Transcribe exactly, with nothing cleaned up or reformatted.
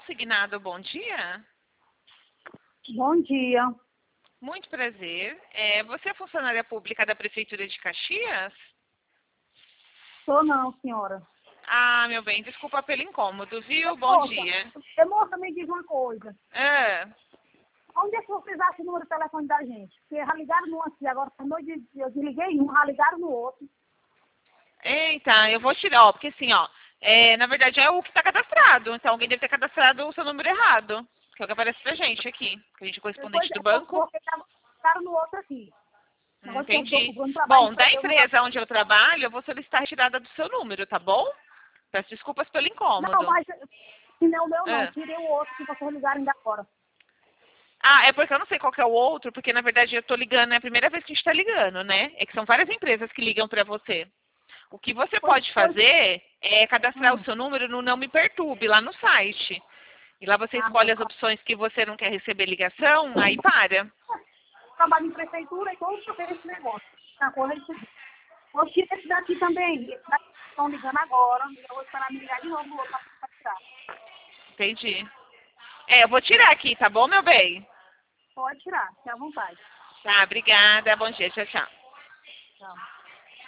consignado, bom dia. Bom dia. Muito prazer. É, você é funcionária pública da Prefeitura de Caxias? Sou não, senhora. Ah, meu bem, desculpa pelo incômodo, viu? Bom Moça, dia. é, moça, me diz uma coisa. Ah, Onde é que vocês acham o número de telefone da gente? Porque já ligaram no aqui, agora terminou de, eu desliguei um, já ligaram no outro. eita, eu vou tirar, ó, porque assim, ó, é, na verdade é o que está cadastrado, então alguém deve ter cadastrado o seu número errado, que é o que aparece pra gente aqui, que a gente é correspondente Depois do é banco. porque ligaram no outro aqui. Hum, Agora que eu Entendi. estou no trabalho, Bom, da eu não... empresa onde eu trabalho, eu vou solicitar a retirada do seu número, tá bom? Peço desculpas pelo Não, incômodo. mas se não é o meu não, Ah. tirei o outro que vocês ligaram ainda agora. Ah, é porque eu não sei qual que é o outro, porque na verdade eu tô ligando, é a primeira vez que a gente tá ligando, né? É que são várias empresas que ligam pra você. O que você Pois, pode pois, fazer é cadastrar o hum. seu número no Não Me Perturbe, lá no site. E lá você Ah, escolhe não. as opções que você não quer receber ligação, aí para. Trabalho em prefeitura, então eu fazer esse negócio. Tá correto? Vou tirar esse daqui também. Esse daqui estão ligando agora. Eu vou esperar me ligar de novo no outro para tirar. Entendi. É, eu vou tirar aqui, tá bom, meu bem? Pode tirar, fique à vontade. Tá, obrigada. Bom dia, tchau, tchau. Tchau.